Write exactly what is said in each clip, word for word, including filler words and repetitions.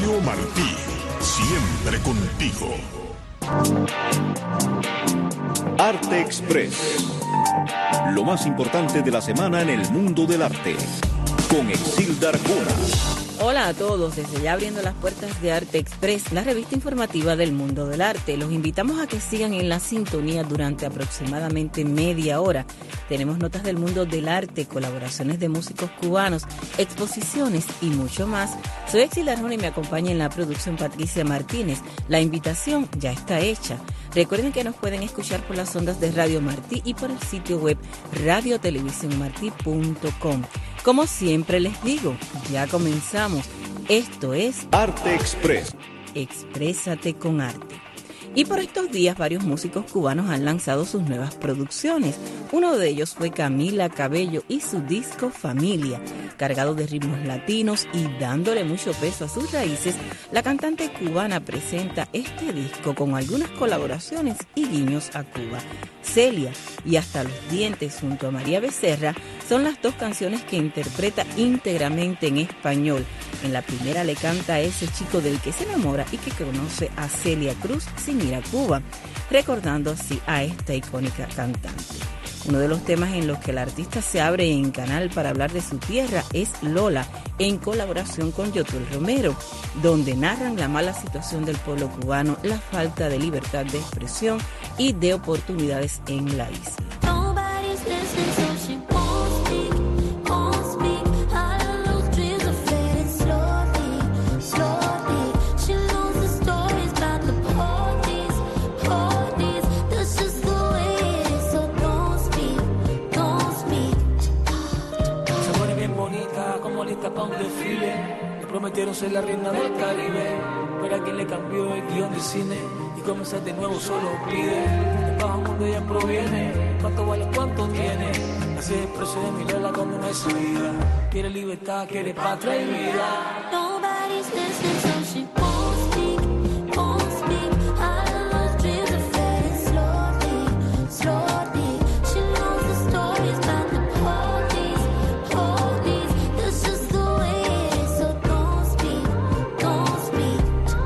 Radio Martí, siempre contigo. Arte Express. Lo más importante de la semana en el mundo del arte. Con Exilda Arjona. Hola a todos, desde ya abriendo las puertas de Arte Express, la revista informativa del mundo del arte. Los invitamos a que sigan en la sintonía durante aproximadamente media hora. Tenemos notas del mundo del arte, colaboraciones de músicos cubanos, exposiciones y mucho más. Soy Exilda Arjona y me acompaña en la producción Patricia Martínez. La invitación ya está hecha. Recuerden que nos pueden escuchar por las ondas de Radio Martí y por el sitio web radio televisión martí punto com. Como siempre les digo, ya comenzamos. Esto es Arte Express. Exprésate con arte. Y por estos días varios músicos cubanos han lanzado sus nuevas producciones. Uno de ellos fue Camila Cabello y su disco Familia. Cargado de ritmos latinos y dándole mucho peso a sus raíces, la cantante cubana presenta este disco con algunas colaboraciones y guiños a Cuba. Celia y Hasta los Dientes junto a María Becerra son las dos canciones que interpreta íntegramente en español. En la primera le canta a ese chico del que se enamora y que conoce a Celia Cruz sin ir a Cuba, recordando así a esta icónica cantante. Uno de los temas en los que el artista se abre en canal para hablar de su tierra es Lola, en colaboración con Yotul Romero, donde narran la mala situación del pueblo cubano, la falta de libertad de expresión y de oportunidades en la isla. Pa' un desfile, le prometieron ser la reina del Caribe, pero a quien le cambió el guión del cine y comenzar de nuevo solo pide. De bajo mundo ella proviene, cuánto vale, cuánto tiene. Así es el precio de mi Lola cuando no hay salida. Quiere libertad, quiere patria y vida. Nobody's listening, so she won't speak, won't speak. All of those dreams are fading slowly, slowly. She knows the stories about the police, police. This is the way it is, so don't speak, don't speak.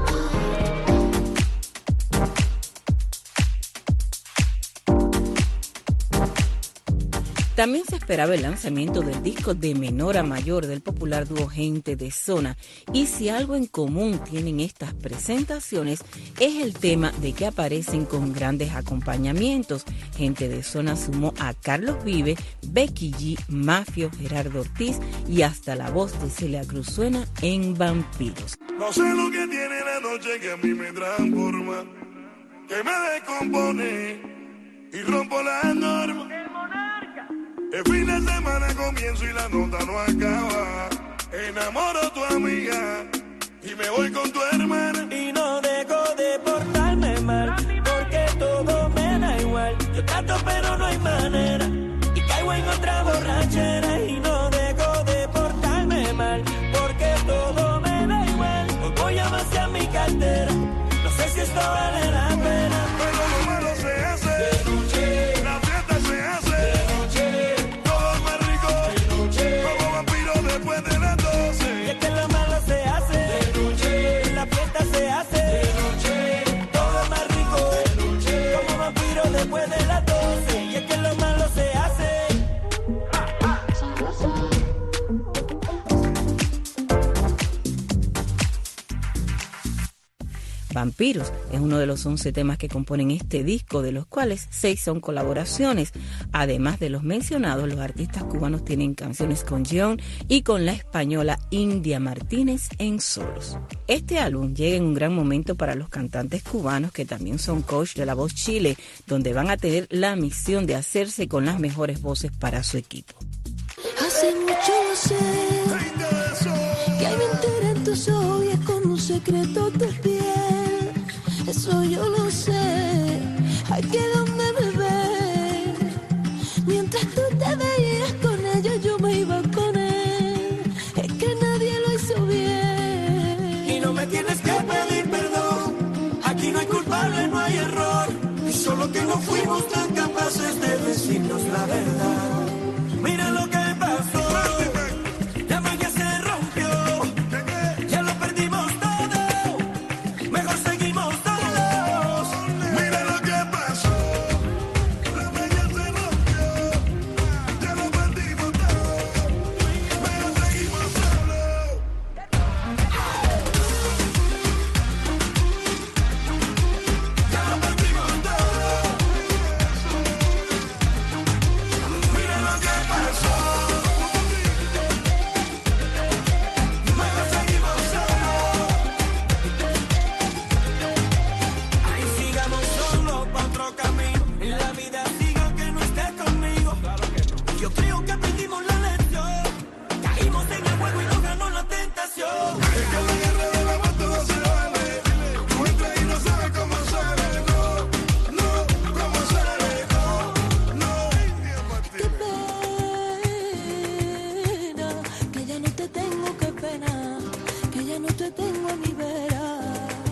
También se esperaba el lanzamiento del disco de menor a mayor del popular dúo Gente de Zona. Y si algo en común tienen estas presentaciones es el tema de que aparecen con grandes acompañamientos. Gente de Zona sumó a Carlos Vive, Becky G, Mafio, Gerardo Ortiz y hasta la voz de Celia Cruz suena en Vampiros. No sé lo que tiene la noche que a mí me transforma, que me descompone y rompo las normas. El fin de semana comienzo y la nota no acaba. Enamoro a tu amiga y me voy con tu hermana. Y no dejo de portarme mal, porque todo me da igual. Yo trato pero no hay manera, y caigo en otra borrachera. Y no dejo de portarme mal, porque todo me da igual. Hoy voy a vaciar mi cartera, no sé si esto vale la pena. Pero lo malo se hace de noche, la fiesta se hace de noche. Después de las doce. Y es que lo malo se hace de noche, la fiesta se hace de noche, todo es más rico de noche, como vampiro después de las doce. Y es que lo malo se hace. Vampiros es uno de los once temas que componen este disco, de los cuales seis son colaboraciones. Además de los mencionados, los artistas cubanos tienen canciones con John y con la española India Martínez en solos. Este álbum llega en un gran momento para los cantantes cubanos que también son coach de La Voz Chile, donde van a tener la misión de hacerse con las mejores voces para su equipo. Hace mucho lo sé, que hay mentira en tus ojos y es como un secreto tu piel. Eso yo lo sé, ay, que donde me ves. Mientras tú te veías con ella, yo me iba con él. Es que nadie lo hizo bien. Y no me tienes que pedir perdón, aquí no hay culpable, no hay error. Y solo que no fuimos tan capaces de decirnos la verdad. Mira lo que pasó, la magia se rompió, ya lo perdimos todo. no te tengo a mi vera.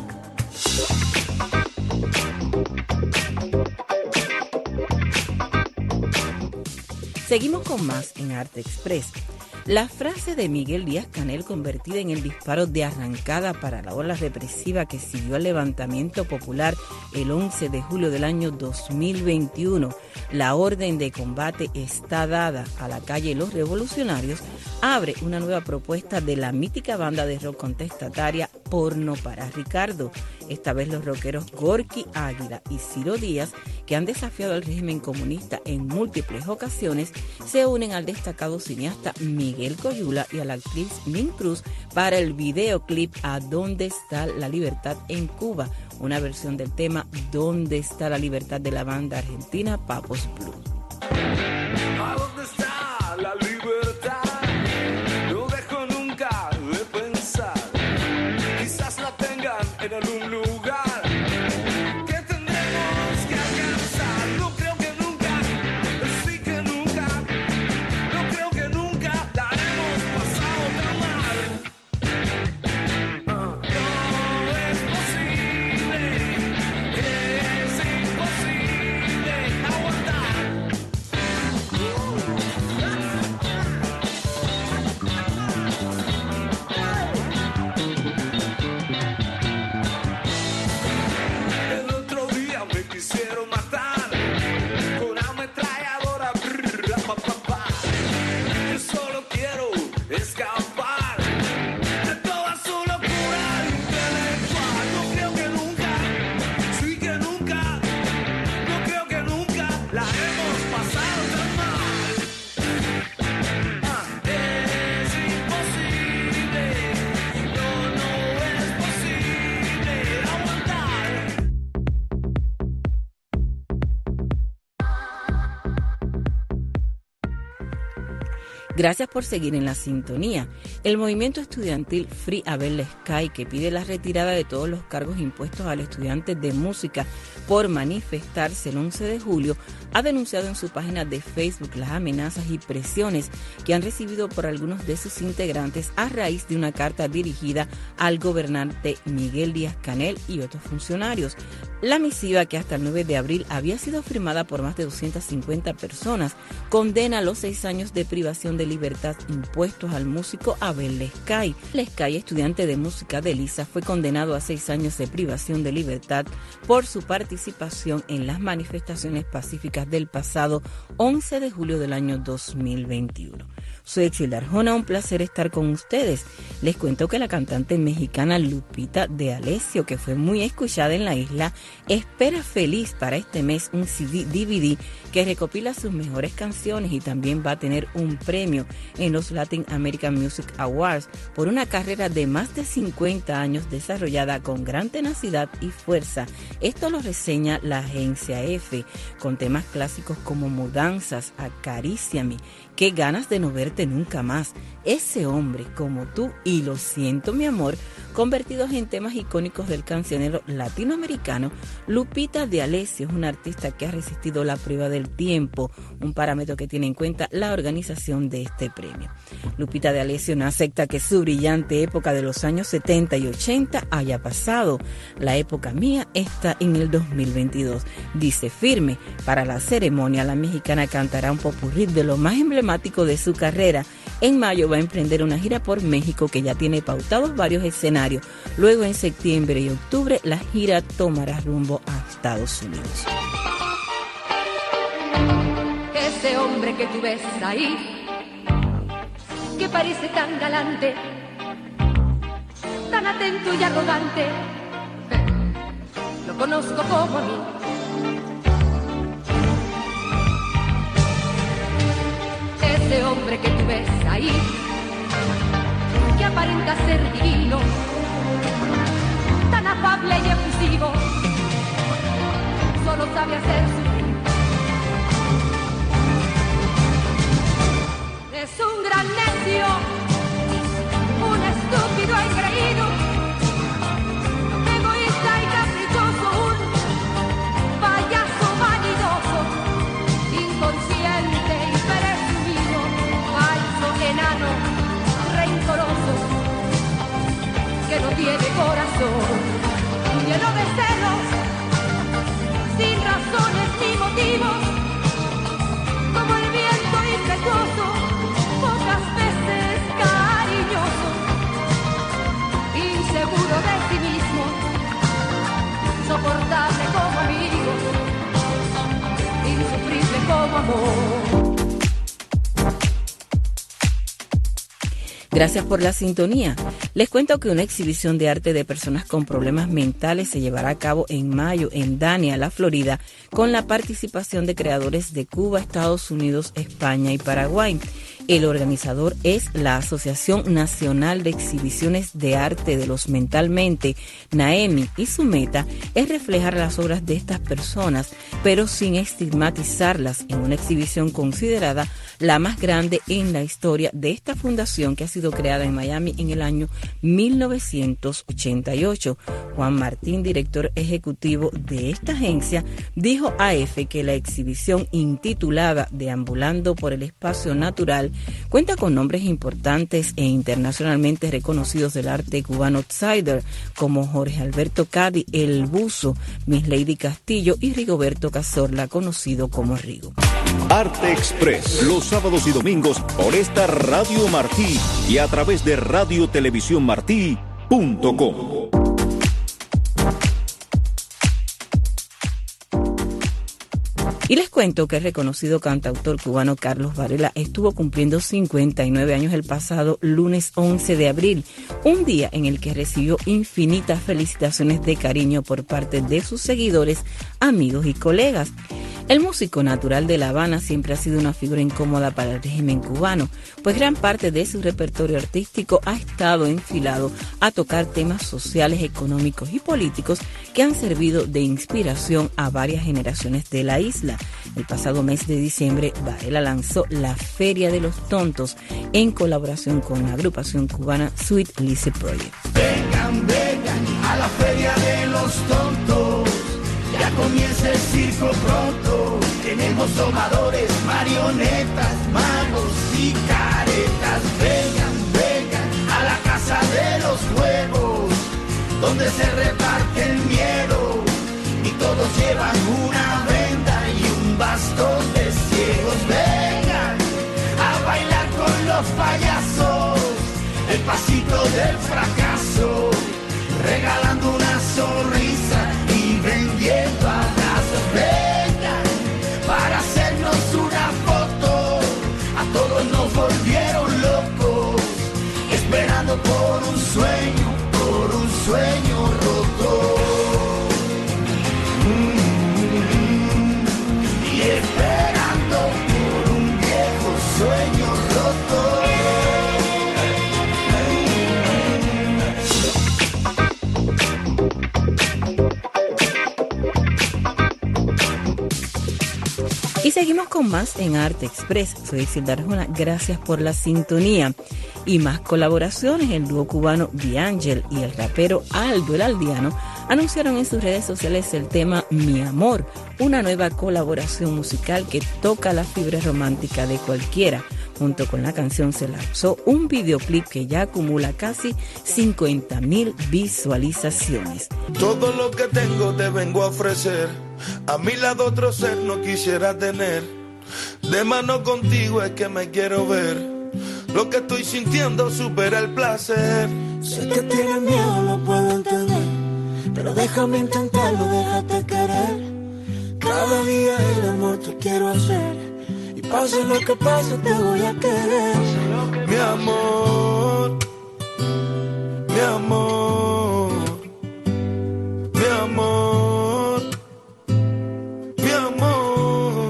Seguimos con más en Arte Express. La frase de Miguel Díaz-Canel, convertida en el disparo de arrancada para la ola represiva que siguió al levantamiento popular el once de julio del año dos mil veintiuno, la orden de combate está dada a la calle Los Revolucionarios, abre una nueva propuesta de la mítica banda de rock contestataria Porno para Ricardo. Esta vez los rockeros Gorky Águila y Ciro Díaz, que han desafiado al régimen comunista en múltiples ocasiones, se unen al destacado cineasta Miguel Coyula y a la actriz Min Cruz para el videoclip A ¿Dónde está la libertad en Cuba?, una versión del tema ¿Dónde está la libertad?, de la banda argentina Papos Blue. ¿A dónde está la libertad? No dejo nunca de pensar. Quizás la tengan en algún lugar que tendremos que alcanzar. No creo que nunca, sí que nunca, no creo que nunca la hemos pasado tan mal. Uh, no es posible, es imposible aguantar. El otro día me quisieron matar con ametralladora, brr, pa, pa, pa. Yo solo quiero escapar de toda su locura intelectual. No creo que nunca, sí que nunca, no creo que nunca la hemos pasado tan mal. Ah, es imposible, no, no es posible aguantar. Gracias por seguir en la sintonía. El movimiento estudiantil Free Abel Sky, que pide la retirada de todos los cargos impuestos al estudiante de música por manifestarse el once de julio, ha denunciado en su página de Facebook las amenazas y presiones que han recibido por algunos de sus integrantes a raíz de una carta dirigida al gobernante Miguel Díaz-Canel y otros funcionarios. La misiva, que hasta el nueve de abril había sido firmada por más de doscientas cincuenta personas, condena los seis años de privación de libertad impuestos al músico Abel Sky. Sky, estudiante de música de Lisa, fue condenado a seis años de privación de libertad por su participación en las manifestaciones pacíficas del pasado once de julio del año dos mil veintiuno. Soy Exilda Arjona, un placer estar con ustedes. Les cuento que la cantante mexicana Lupita D'Alessio, que fue muy escuchada en la isla, espera feliz para este mes un C D D V D que recopila sus mejores canciones, y también va a tener un premio en los Latin American Music Awards por una carrera de más de cincuenta años desarrollada con gran tenacidad y fuerza. Esto lo reseña la agencia F, con temas clásicos como Mudanzas, Acaríciame, Qué ganas de no verte nunca más, Ese hombre como tú y Lo siento mi amor, convertidos en temas icónicos del cancionero latinoamericano. Lupita D'Alessio es una artista que ha resistido la prueba del tiempo, un parámetro que tiene en cuenta la organización de este premio. Lupita D'Alessio no acepta que su brillante época de los años setenta y ochenta haya pasado. La época mía está en el dos mil veintidós, dice firme. Para la ceremonia, la mexicana cantará un popurrí de lo más emblemático de su carrera. En mayo va a emprender una gira por México, que ya tiene pautados varios escenarios. Luego, en septiembre y octubre, la gira tomará rumbo a Estados Unidos. Ese hombre que tú ves ahí, que parece tan galante, tan atento y arrogante, lo conozco como a mí. Ese hombre que tú ves ahí, que aparenta ser divino, tan afable y efusivo, solo sabe hacer sufrir. Es un gran necio, un estúpido engreído, egoísta y caprichoso, un payaso vanidoso, inconsciente y presumido, falso enano, rencoroso. Gracias por la sintonía. Les cuento que una exhibición de arte de personas con problemas mentales se llevará a cabo en mayo en Dania, la Florida, con la participación de creadores de Cuba, Estados Unidos, España y Paraguay. El organizador es la Asociación Nacional de Exhibiciones de Arte de los Mentalmente, NAEMI, y su meta es reflejar las obras de estas personas, pero sin estigmatizarlas, en una exhibición considerada la más grande en la historia de esta fundación que ha sido creada en Miami en el año mil novecientos ochenta y ocho. Juan Martín, director ejecutivo de esta agencia, dijo a EFE que la exhibición intitulada Deambulando por el Espacio Natural cuenta con nombres importantes e internacionalmente reconocidos del arte cubano outsider, como Jorge Alberto Cádiz, El Buzo, Miss Lady Castillo y Rigoberto Cazorla, conocido como Rigo. Arte Express, los sábados y domingos por esta Radio Martí y a través de radio televisión martí punto com. Y les cuento que el reconocido cantautor cubano Carlos Varela estuvo cumpliendo cincuenta y nueve años el pasado lunes once de abril, un día en el que recibió infinitas felicitaciones de cariño por parte de sus seguidores, amigos y colegas. El músico natural de La Habana siempre ha sido una figura incómoda para el régimen cubano, pues gran parte de su repertorio artístico ha estado enfilado a tocar temas sociales, económicos y políticos que han servido de inspiración a varias generaciones de la isla. El pasado mes de diciembre, Varela lanzó La Feria de los Tontos en colaboración con la agrupación cubana Sweet Lizzy Project. Vengan, vengan a la Feria de los Tontos. Ya comienza el circo pronto. Tenemos domadores, marionetas, magos y caretas. Vengan, vengan a la casa de los juegos, donde se reparte el miedo y todos llevan una venda y un bastón de ciegos. Vengan a bailar con los payasos, el pasito del fracaso, regalando una sonrisa y vendiendo abrazos. Vengan para hacernos una foto, a todos nos volvieron locos, esperando por un sueño, por un sueño roto. Mm-hmm. Y esperando por un viejo sueño roto. Y seguimos con más en Arte Express. Soy Isilda Arjona, gracias por la sintonía. Y más colaboraciones. El dúo cubano D'Angel y el rapero Aldo el Aldeano anunciaron en sus redes sociales el tema Mi Amor, una nueva colaboración musical que toca la fibra romántica de cualquiera. Junto con la canción se lanzó un videoclip que ya acumula casi cincuenta mil visualizaciones. Todo lo que tengo te vengo a ofrecer, a mi lado otro ser no quisiera tener. De mano contigo es que me quiero ver, lo que estoy sintiendo supera el placer. Sé que tienes miedo, lo puedo entender, pero déjame intentarlo, déjate querer. Cada día el amor te quiero hacer, y pase lo que pase te voy a querer. Mi amor, mi amor, mi amor, mi amor.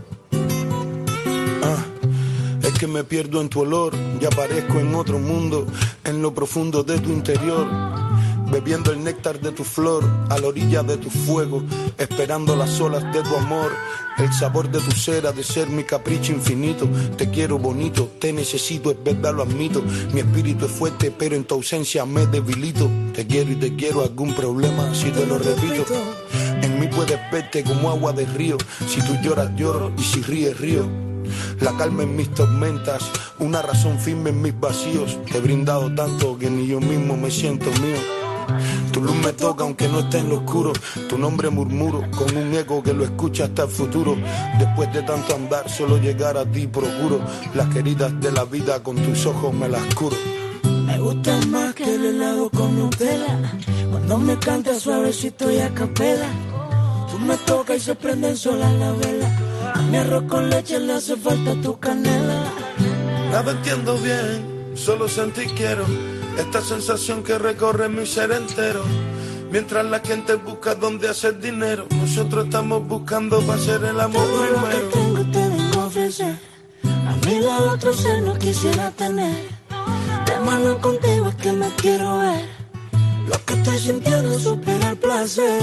Ah, es que me pierdo en tu olor, ya aparezco en otro mundo, en lo profundo de tu interior, bebiendo el néctar de tu flor, a la orilla de tu fuego, esperando las olas de tu amor, el sabor de tu cera, de ser mi capricho infinito. Te quiero bonito, te necesito, es verdad, lo admito. Mi espíritu es fuerte, pero en tu ausencia me debilito. Te quiero y te quiero, algún problema, si te lo repito. En mí puedes verte como agua de río, si tú lloras lloro y si ríes río. La calma en mis tormentas, una razón firme en mis vacíos. Te he brindado tanto que ni yo mismo me siento mío. Tu luz me toca aunque no esté en lo oscuro, tu nombre murmuro con un eco que lo escucha hasta el futuro. Después de tanto andar solo llegar a ti procuro, las queridas de la vida con tus ojos me las curo. Me gusta más que el helado con Nutella, cuando me cantas suavecito y a capela. Tú me tocas y se prenden solas las velas, a mi arroz con leche le hace falta tu canela. Nada entiendo bien, solo sentí quiero, esta sensación que recorre mi ser entero. Mientras la gente busca dónde hacer dinero, nosotros estamos buscando para hacer el amor todo primero. Lo que tengo te vengo a ofrecer, a mi lado otro ser no quisiera tener. De mano contigo es que me quiero ver, lo que estoy sintiendo supera el placer.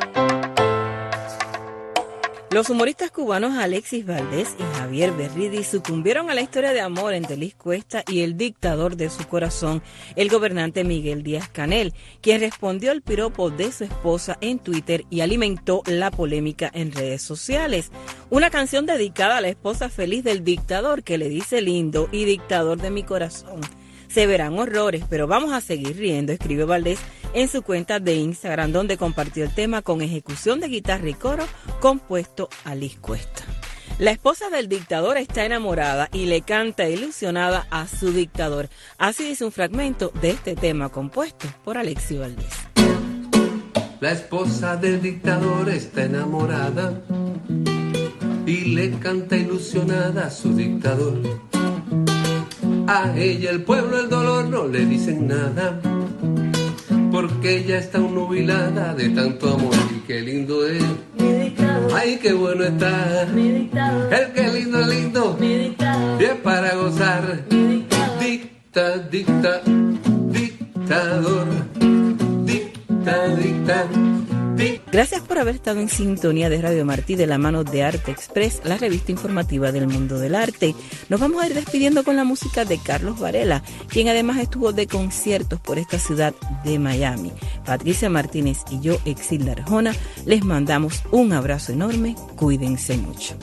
Los humoristas cubanos Alexis Valdés y Javier Berridi sucumbieron a la historia de amor entre Liz Cuesta y el dictador de su corazón, el gobernante Miguel Díaz-Canel, quien respondió al piropo de su esposa en Twitter y alimentó la polémica en redes sociales. Una canción dedicada a la esposa feliz del dictador que le dice lindo y dictador de mi corazón. Se verán horrores, pero vamos a seguir riendo, escribió Valdés en su cuenta de Instagram, donde compartió el tema con ejecución de guitarra y coro compuesto a Liz Cuesta. La esposa del dictador está enamorada y le canta ilusionada a su dictador. Así dice un fragmento de este tema compuesto por Alexis Valdés. La esposa del dictador está enamorada y le canta ilusionada a su dictador. A ella el pueblo, el dolor no le dicen nada, porque ella está nubilada de tanto amor. Y qué lindo es, Mi dictador, ay qué bueno está, mi dictador, el que lindo es lindo, mi dictador, bien para gozar. mi dictador. Dicta, dicta, dictador, dicta, dicta, dicta. Gracias por haber estado en sintonía de Radio Martí de la mano de Arte Express, la revista informativa del mundo del arte. Nos vamos a ir despidiendo con la música de Carlos Varela, quien además estuvo de conciertos por esta ciudad de Miami. Patricia Martínez y yo, Exilda Arjona, les mandamos un abrazo enorme. Cuídense mucho.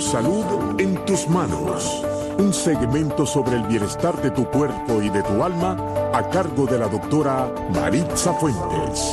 salud en tus manos. Un segmento sobre el bienestar de tu cuerpo y de tu alma a cargo de la doctora Maritza Fuentes.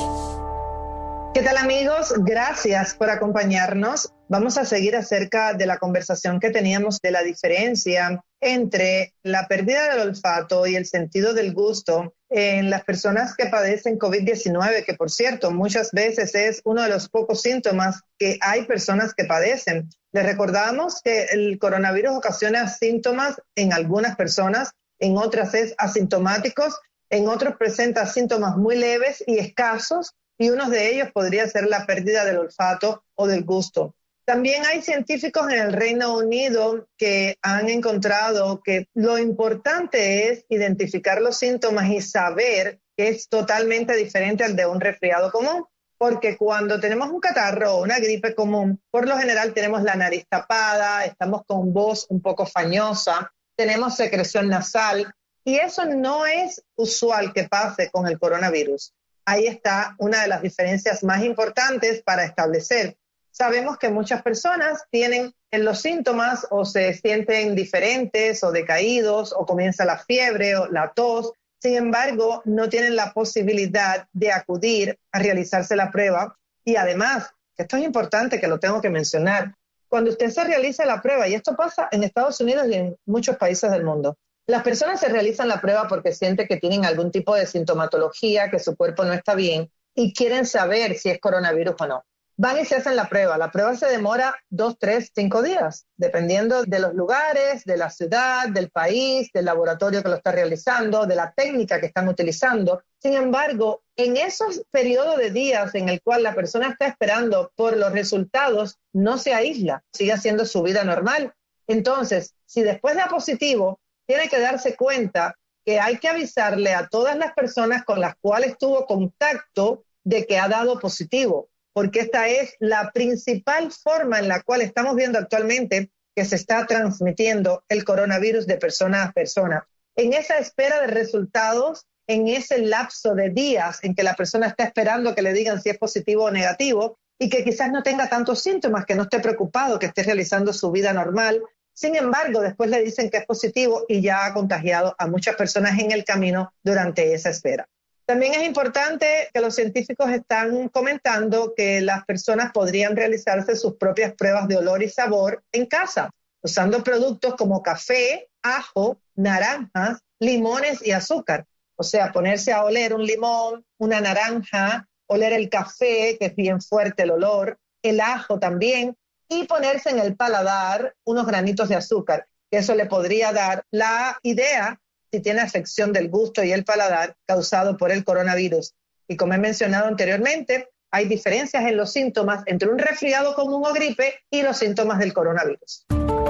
¿Qué tal, amigos? Gracias por acompañarnos. Vamos a seguir acerca de la conversación que teníamos de la diferencia entre la pérdida del olfato y el sentido del gusto en las personas que padecen COVID diecinueve, que por cierto muchas veces es uno de los pocos síntomas que hay personas que padecen. Les recordamos que el coronavirus ocasiona síntomas en algunas personas, en otras es asintomáticos, en otros presenta síntomas muy leves y escasos, y uno de ellos podría ser la pérdida del olfato o del gusto. También hay científicos en el Reino Unido que han encontrado que lo importante es identificar los síntomas y saber que es totalmente diferente al de un resfriado común. Porque cuando tenemos un catarro o una gripe común, por lo general tenemos la nariz tapada, estamos con voz un poco fañosa, tenemos secreción nasal, y eso no es usual que pase con el coronavirus. Ahí está una de las diferencias más importantes para establecer. Sabemos que muchas personas tienen los síntomas o se sienten diferentes o decaídos o comienza la fiebre o la tos. Sin embargo, no tienen la posibilidad de acudir a realizarse la prueba. Y además, esto es importante que lo tengo que mencionar, cuando usted se realiza la prueba, y esto pasa en Estados Unidos y en muchos países del mundo, las personas se realizan la prueba porque sienten que tienen algún tipo de sintomatología, que su cuerpo no está bien y quieren saber si es coronavirus o no. Van y se hacen la prueba. La prueba se demora dos, tres, cinco días, dependiendo de los lugares, de la ciudad, del país, del laboratorio que lo está realizando, de la técnica que están utilizando. Sin embargo, en esos periodos de días en el cual la persona está esperando por los resultados, no se aísla, sigue haciendo su vida normal. Entonces, si después da positivo, tiene que darse cuenta que hay que avisarle a todas las personas con las cuales tuvo contacto de que ha dado positivo, porque esta es la principal forma en la cual estamos viendo actualmente que se está transmitiendo el coronavirus de persona a persona. En esa espera de resultados, en ese lapso de días en que la persona está esperando que le digan si es positivo o negativo y que quizás no tenga tantos síntomas, que no esté preocupado, que esté realizando su vida normal. Sin embargo, después le dicen que es positivo y ya ha contagiado a muchas personas en el camino durante esa espera. También es importante que los científicos están comentando que las personas podrían realizarse sus propias pruebas de olor y sabor en casa, usando productos como café, ajo, naranjas, limones y azúcar. O sea, ponerse a oler un limón, una naranja, oler el café, que es bien fuerte el olor, el ajo también, y ponerse en el paladar unos granitos de azúcar, que eso le podría dar la idea si tiene afección del gusto y el paladar causado por el coronavirus. Y como he mencionado anteriormente, hay diferencias en los síntomas entre un resfriado común o gripe y los síntomas del coronavirus.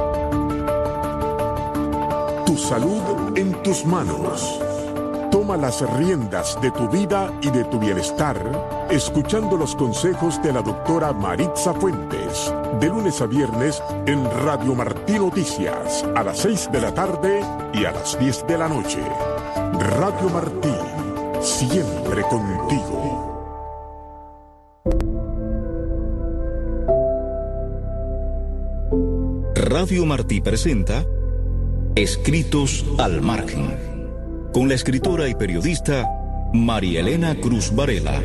Tu salud en tus manos. Toma las riendas de tu vida y de tu bienestar, escuchando los consejos de la doctora Maritza Fuentes, de lunes a viernes en Radio Martí Noticias, a las seis de la tarde y a las diez de la noche. Radio Martí, siempre contigo. Radio Martí presenta Escritos al Margen, con la escritora y periodista María Elena Cruz Varela.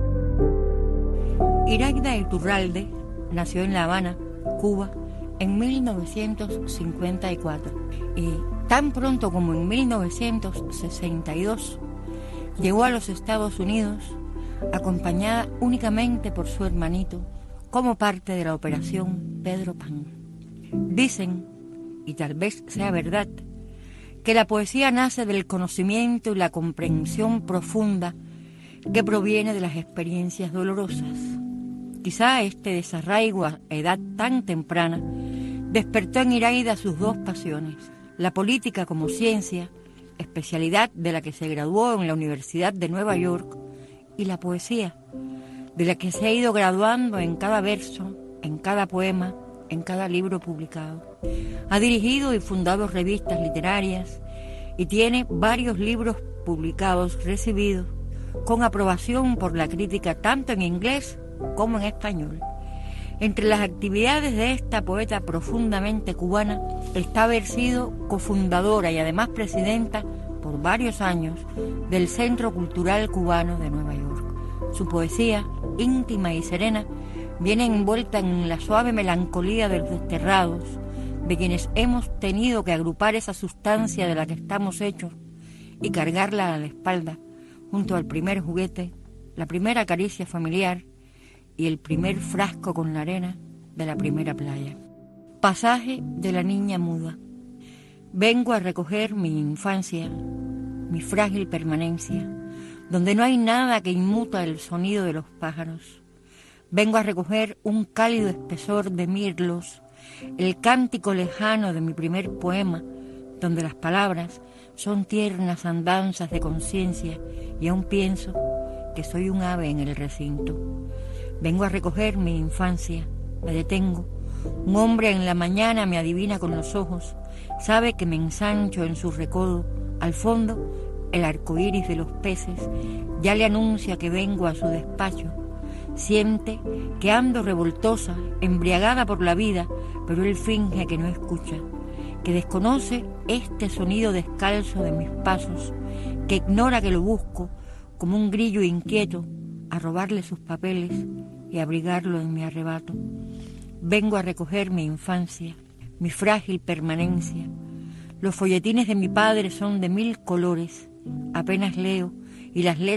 Iraida Iturralde nació en La Habana, Cuba, en mil novecientos cincuenta y cuatro y tan pronto como en mil novecientos sesenta y dos llegó a los Estados Unidos acompañada únicamente por su hermanito como parte de la operación Pedro Pan. Dicen, y tal vez sea verdad, que la poesía nace del conocimiento y la comprensión profunda que proviene de las experiencias dolorosas. Quizá este desarraigo a edad tan temprana despertó en Iraida sus dos pasiones, la política como ciencia, especialidad de la que se graduó en la Universidad de Nueva York, y la poesía, de la que se ha ido graduando en cada verso, en cada poema, en cada libro publicado. Ha dirigido y fundado revistas literarias y tiene varios libros publicados recibidos con aprobación por la crítica tanto en inglés como en español. Entre las actividades de esta poeta profundamente cubana está haber sido cofundadora y además presidenta por varios años del Centro Cultural Cubano de Nueva York. Su poesía, íntima y serena, viene envuelta en la suave melancolía de los desterrados, de quienes hemos tenido que agrupar esa sustancia de la que estamos hechos y cargarla a la espalda, junto al primer juguete, la primera caricia familiar y el primer frasco con la arena de la primera playa. Pasaje de la niña muda. Vengo a recoger mi infancia, mi frágil permanencia, donde no hay nada que inmuta el sonido de los pájaros. Vengo a recoger un cálido espesor de mirlos, el cántico lejano de mi primer poema, donde las palabras son tiernas andanzas de conciencia y aún pienso que soy un ave en el recinto. Vengo a recoger mi infancia, me detengo. Un hombre en la mañana me adivina con los ojos, sabe que me ensancho en su recodo. Al fondo, el arco iris de los peces ya le anuncia que vengo a su despacho. Siente que ando revoltosa, embriagada por la vida, pero él finge que no escucha, que desconoce este sonido descalzo de mis pasos, que ignora que lo busco como un grillo inquieto a robarle sus papeles y abrigarlo en mi arrebato. Vengo a recoger mi infancia, mi frágil permanencia. Los folletines de mi padre son de mil colores, apenas leo y las letras